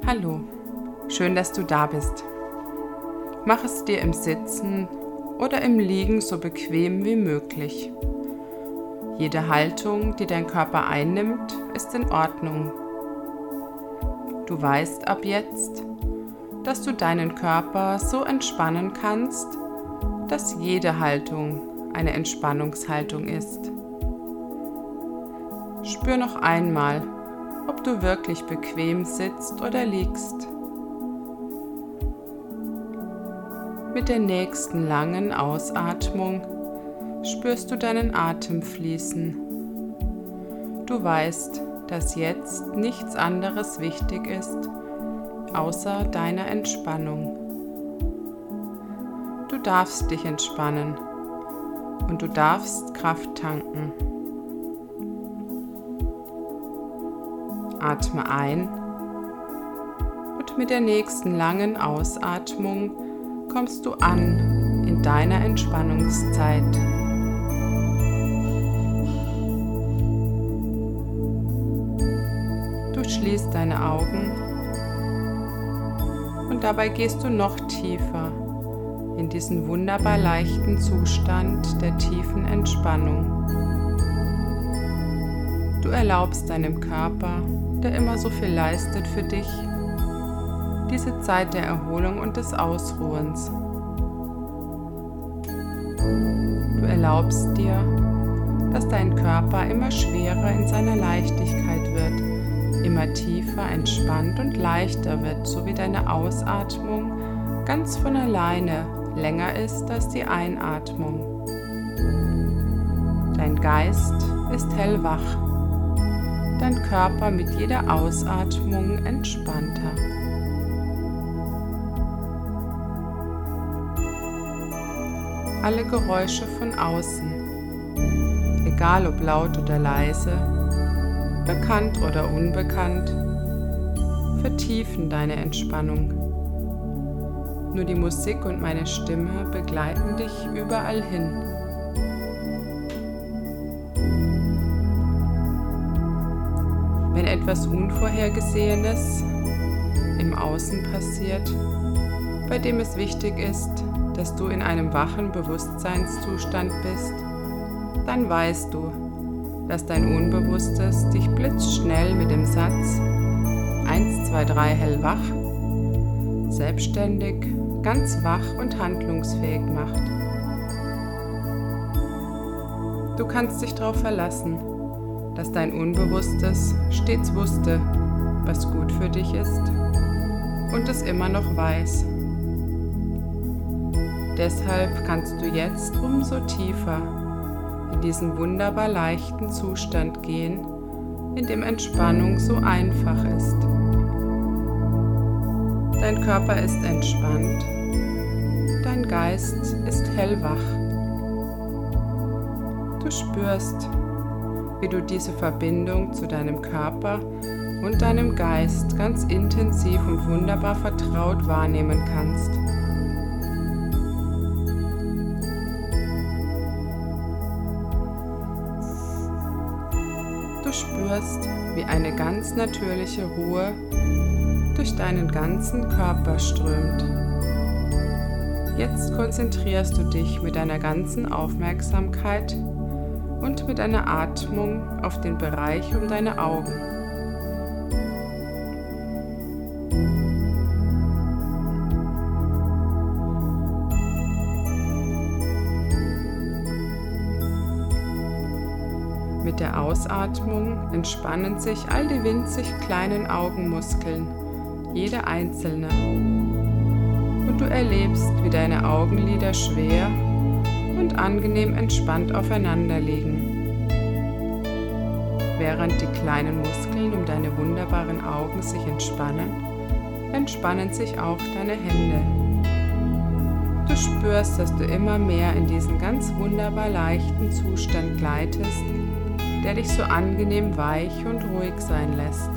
Hallo, schön, dass du da bist. Mach es dir im Sitzen oder im Liegen so bequem wie möglich. Jede Haltung, die dein Körper einnimmt, ist in Ordnung. Du weißt ab jetzt, dass du deinen Körper so entspannen kannst, dass jede Haltung eine Entspannungshaltung ist. Spür noch einmal, ob du wirklich bequem sitzt oder liegst. Mit der nächsten langen Ausatmung spürst du deinen Atem fließen. Du weißt, dass jetzt nichts anderes wichtig ist, außer deiner Entspannung. Du darfst dich entspannen und du darfst Kraft tanken. Atme ein und mit der nächsten langen Ausatmung kommst du an in deiner Entspannungszeit. Du schließt deine Augen und dabei gehst du noch tiefer in diesen wunderbar leichten Zustand der tiefen Entspannung. Du erlaubst deinem Körper, der immer so viel leistet für dich, diese Zeit der Erholung und des Ausruhens. Du erlaubst dir, dass dein Körper immer schwerer in seiner Leichtigkeit wird, immer tiefer entspannt und leichter wird, so wie deine Ausatmung ganz von alleine länger ist als die Einatmung. Dein Geist ist hellwach. Dein Körper mit jeder Ausatmung entspannter. Alle Geräusche von außen, egal ob laut oder leise, bekannt oder unbekannt, vertiefen deine Entspannung. Nur die Musik und meine Stimme begleiten dich überall hin. Wenn etwas Unvorhergesehenes im Außen passiert, bei dem es wichtig ist, dass du in einem wachen Bewusstseinszustand bist, dann weißt du, dass dein Unbewusstes dich blitzschnell mit dem Satz 1, 2, 3 hellwach, selbstständig, ganz wach und handlungsfähig macht. Du kannst dich darauf verlassen, dass dein Unbewusstes stets wusste, was gut für dich ist und es immer noch weiß. Deshalb kannst du jetzt umso tiefer in diesen wunderbar leichten Zustand gehen, in dem Entspannung so einfach ist. Dein Körper ist entspannt, dein Geist ist hellwach. Du spürst, wie du diese Verbindung zu deinem Körper und deinem Geist ganz intensiv und wunderbar vertraut wahrnehmen kannst. Du spürst, wie eine ganz natürliche Ruhe durch deinen ganzen Körper strömt. Jetzt konzentrierst du dich mit deiner ganzen Aufmerksamkeit und mit deiner Atmung auf den Bereich um deine Augen. Mit der Ausatmung entspannen sich all die winzig kleinen Augenmuskeln, jede einzelne. Und du erlebst, wie deine Augenlider schwer und angenehm entspannt aufeinander liegen. Während die kleinen Muskeln um deine wunderbaren Augen sich entspannen, entspannen sich auch deine Hände. Du spürst, dass du immer mehr in diesen ganz wunderbar leichten Zustand gleitest, der dich so angenehm weich und ruhig sein lässt.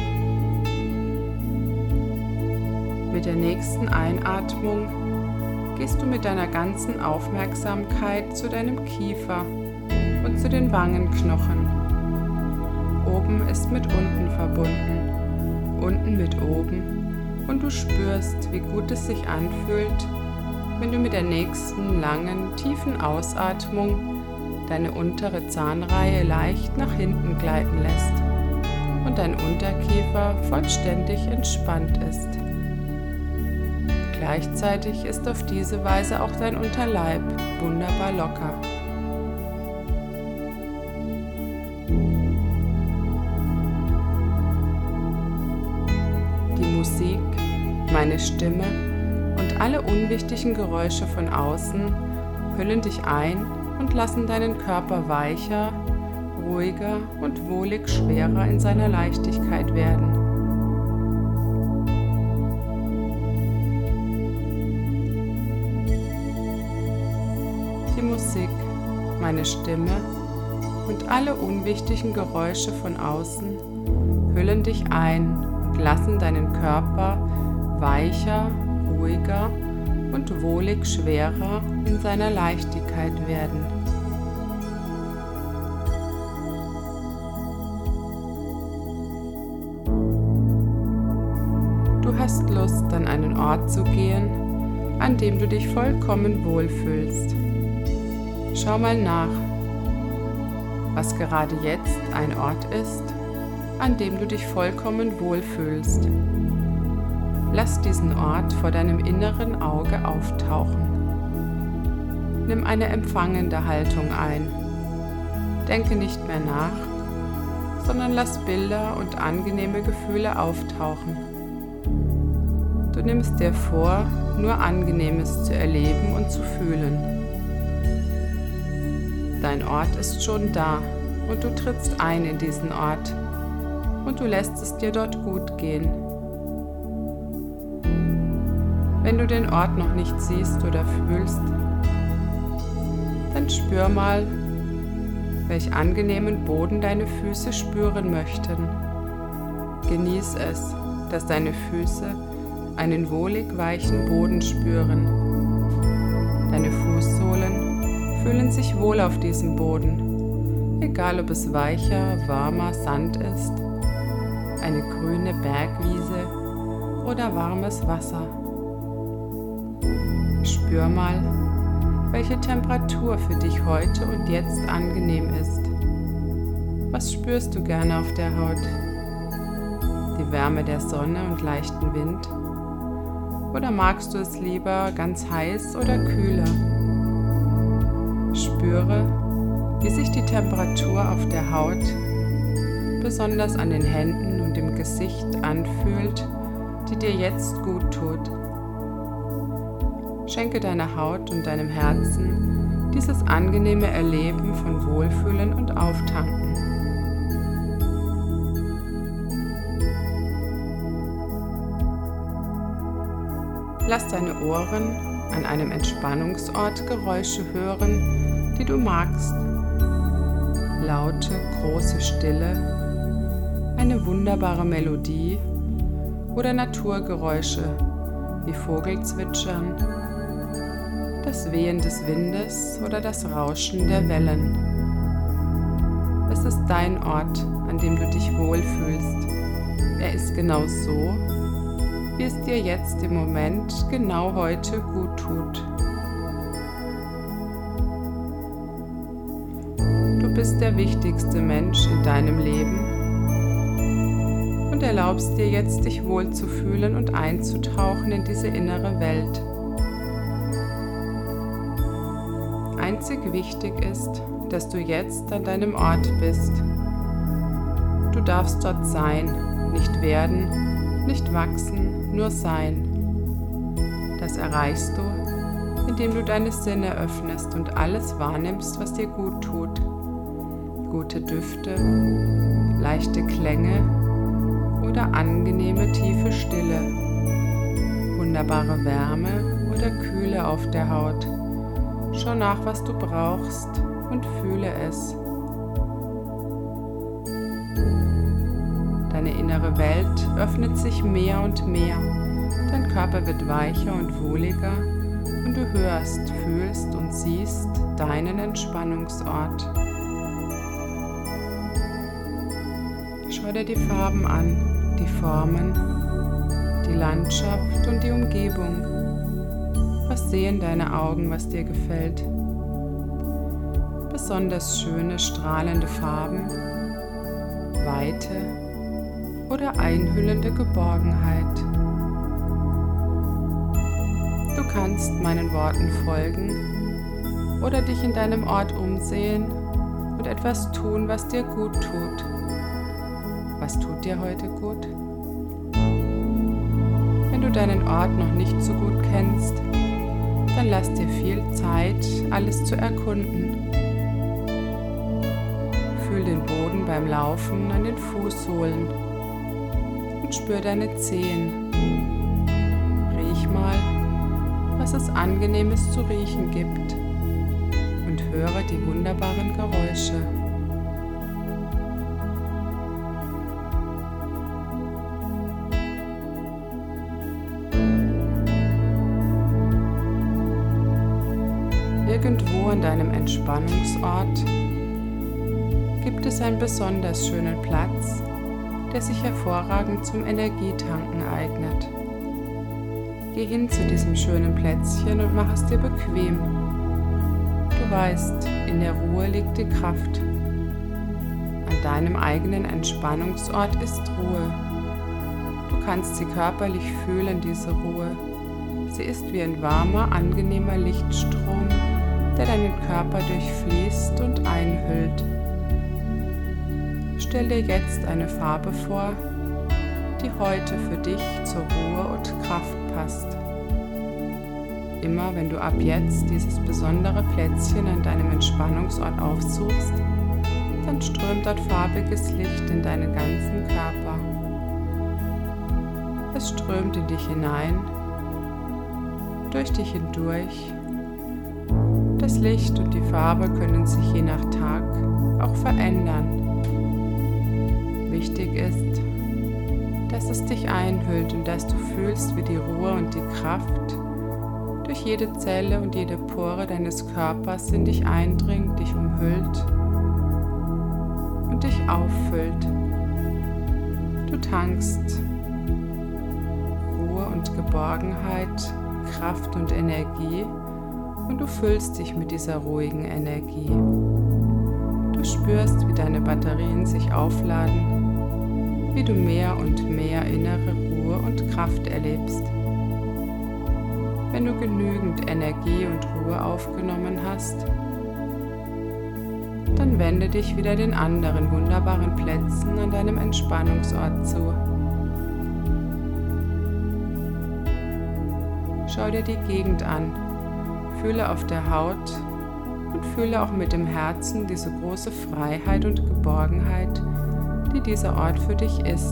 Mit der nächsten Einatmung gehst du mit deiner ganzen Aufmerksamkeit zu deinem Kiefer und zu den Wangenknochen. Oben ist mit unten verbunden, unten mit oben, und du spürst, wie gut es sich anfühlt, wenn du mit der nächsten langen, tiefen Ausatmung deine untere Zahnreihe leicht nach hinten gleiten lässt und dein Unterkiefer vollständig entspannt ist. Gleichzeitig ist auf diese Weise auch dein Unterleib wunderbar locker. Die Musik, meine Stimme und alle unwichtigen Geräusche von außen hüllen dich ein und lassen deinen Körper weicher, ruhiger und wohlig schwerer in seiner Leichtigkeit werden. Die Musik, meine Stimme und alle unwichtigen Geräusche von außen hüllen dich ein und lassen deinen Körper weicher, ruhiger und wohlig schwerer in seiner Leichtigkeit werden. Du hast Lust, an einen Ort zu gehen, an dem du dich vollkommen wohlfühlst. Schau mal nach, was gerade jetzt ein Ort ist, an dem du dich vollkommen wohlfühlst. Lass diesen Ort vor deinem inneren Auge auftauchen. Nimm eine empfangende Haltung ein. Denke nicht mehr nach, sondern lass Bilder und angenehme Gefühle auftauchen. Du nimmst dir vor, nur Angenehmes zu erleben und zu fühlen. Dein Ort ist schon da und du trittst ein in diesen Ort und du lässt es dir dort gut gehen. Wenn du den Ort noch nicht siehst oder fühlst, dann spür mal, welch angenehmen Boden deine Füße spüren möchten. Genieß es, dass deine Füße einen wohlig weichen Boden spüren. Deine Fußsohlen fühlen sich wohl auf diesem Boden, egal ob es weicher, warmer Sand ist, eine grüne Bergwiese oder warmes Wasser. Spür mal, welche Temperatur für dich heute und jetzt angenehm ist. Was spürst du gerne auf der Haut? Die Wärme der Sonne und leichten Wind? Oder magst du es lieber ganz heiß oder kühler? Spüre, wie sich die Temperatur auf der Haut, besonders an den Händen und im Gesicht anfühlt, die dir jetzt gut tut. Schenke deiner Haut und deinem Herzen dieses angenehme Erleben von Wohlfühlen und Auftanken. Lass deine Ohren an einem Entspannungsort Geräusche hören, die du magst. Laute, große Stille, eine wunderbare Melodie oder Naturgeräusche wie Vogelzwitschern, das Wehen des Windes oder das Rauschen der Wellen. Es ist dein Ort, an dem du dich wohlfühlst. Er ist genau so, wie es dir jetzt im Moment genau heute gut tut. Du bist der wichtigste Mensch in deinem Leben und erlaubst dir jetzt, dich wohlzufühlen und einzutauchen in diese innere Welt. Einzig wichtig ist, dass du jetzt an deinem Ort bist. Du darfst dort sein, nicht werden, nicht wachsen, nur sein. Das erreichst du, indem du deine Sinne öffnest und alles wahrnimmst, was dir gut tut. Gute Düfte, leichte Klänge oder angenehme tiefe Stille, wunderbare Wärme oder Kühle auf der Haut. Schau nach, was du brauchst und fühle es. Deine innere Welt öffnet sich mehr und mehr. Dein Körper wird weicher und wohliger und du hörst, fühlst und siehst deinen Entspannungsort. Schau dir die Farben an, die Formen, die Landschaft und die Umgebung. Was sehen deine Augen, was dir gefällt? Besonders schöne, strahlende Farben, Weite oder einhüllende Geborgenheit. Du kannst meinen Worten folgen oder dich in deinem Ort umsehen und etwas tun, was dir gut tut. Was tut dir heute gut? Wenn du deinen Ort noch nicht so gut kennst, dann lass dir viel Zeit, alles zu erkunden. Fühl den Boden beim Laufen an den Fußsohlen und spür deine Zehen. Riech mal, was es Angenehmes zu riechen gibt und höre die wunderbaren Geräusche. Irgendwo an deinem Entspannungsort gibt es einen besonders schönen Platz, der sich hervorragend zum Energietanken eignet. Geh hin zu diesem schönen Plätzchen und mach es dir bequem. Du weißt, in der Ruhe liegt die Kraft. An deinem eigenen Entspannungsort ist Ruhe. Du kannst sie körperlich fühlen, diese Ruhe. Sie ist wie ein warmer, angenehmer Lichtstrom, der deinen Körper durchfließt und einhüllt. Stell dir jetzt eine Farbe vor, die heute für dich zur Ruhe und Kraft passt. Immer wenn du ab jetzt dieses besondere Plätzchen an deinem Entspannungsort aufsuchst, dann strömt dort farbiges Licht in deinen ganzen Körper. Es strömt in dich hinein, durch dich hindurch. Das Licht und die Farbe können sich je nach Tag auch verändern. Wichtig ist, dass es dich einhüllt und dass du fühlst, wie die Ruhe und die Kraft durch jede Zelle und jede Pore deines Körpers in dich eindringt, dich umhüllt und dich auffüllt. Du tankst Ruhe und Geborgenheit, Kraft und Energie und du füllst dich mit dieser ruhigen Energie. Du spürst, wie deine Batterien sich aufladen, wie du mehr und mehr innere Ruhe und Kraft erlebst. Wenn du genügend Energie und Ruhe aufgenommen hast, dann wende dich wieder den anderen wunderbaren Plätzen an deinem Entspannungsort zu. Schau dir die Gegend an, fühle auf der Haut und fühle auch mit dem Herzen diese große Freiheit und Geborgenheit, die dieser Ort für dich ist.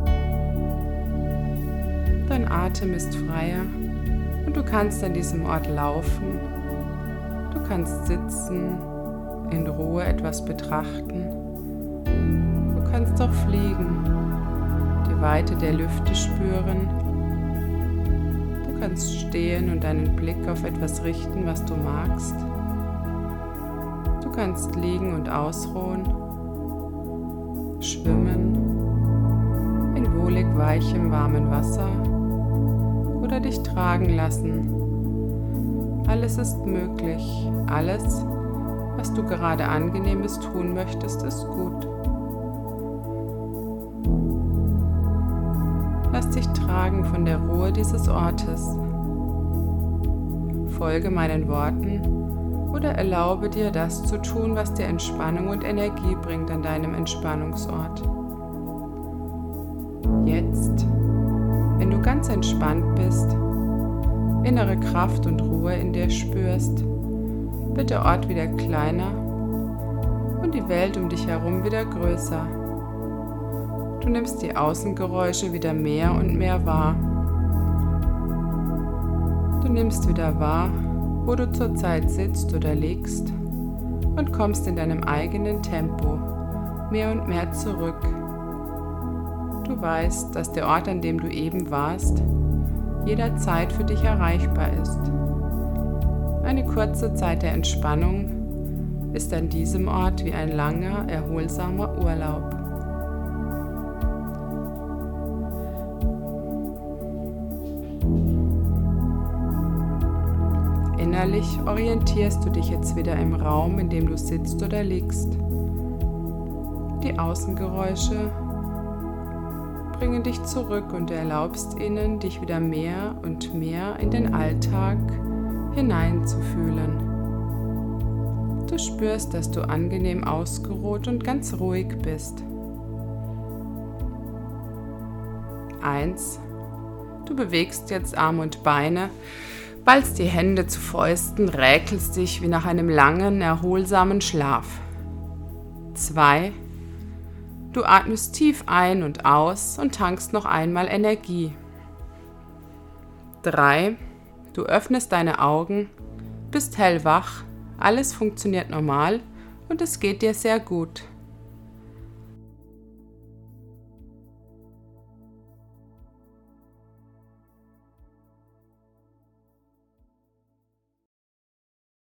Dein Atem ist freier und du kannst an diesem Ort laufen, du kannst sitzen, in Ruhe etwas betrachten, du kannst auch fliegen, die Weite der Lüfte spüren. Du kannst stehen und deinen Blick auf etwas richten, was du magst. Du kannst liegen und ausruhen, schwimmen, in wohlig weichem, warmem Wasser oder dich tragen lassen. Alles ist möglich, alles, was du gerade Angenehmes tun möchtest, ist gut. Lass dich tragen von der Ruhe dieses Ortes. Folge meinen Worten oder erlaube dir, das zu tun, was dir Entspannung und Energie bringt an deinem Entspannungsort. Jetzt, wenn du ganz entspannt bist, innere Kraft und Ruhe in dir spürst, wird der Ort wieder kleiner und die Welt um dich herum wieder größer. Du nimmst die Außengeräusche wieder mehr und mehr wahr. Du nimmst wieder wahr, wo du zurzeit sitzt oder liegst und kommst in deinem eigenen Tempo mehr und mehr zurück. Du weißt, dass der Ort, an dem du eben warst, jederzeit für dich erreichbar ist. Eine kurze Zeit der Entspannung ist an diesem Ort wie ein langer, erholsamer Urlaub. Innerlich orientierst du dich jetzt wieder im Raum, in dem du sitzt oder liegst. Die Außengeräusche bringen dich zurück und du erlaubst ihnen, dich wieder mehr und mehr in den Alltag hineinzufühlen. Du spürst, dass du angenehm ausgeruht und ganz ruhig bist. 1. Du bewegst jetzt Arme und Beine, ballst die Hände zu Fäusten, räkelst dich wie nach einem langen, erholsamen Schlaf. 2. Du atmest tief ein und aus und tankst noch einmal Energie. 3. Du öffnest deine Augen, bist hellwach, alles funktioniert normal und es geht dir sehr gut.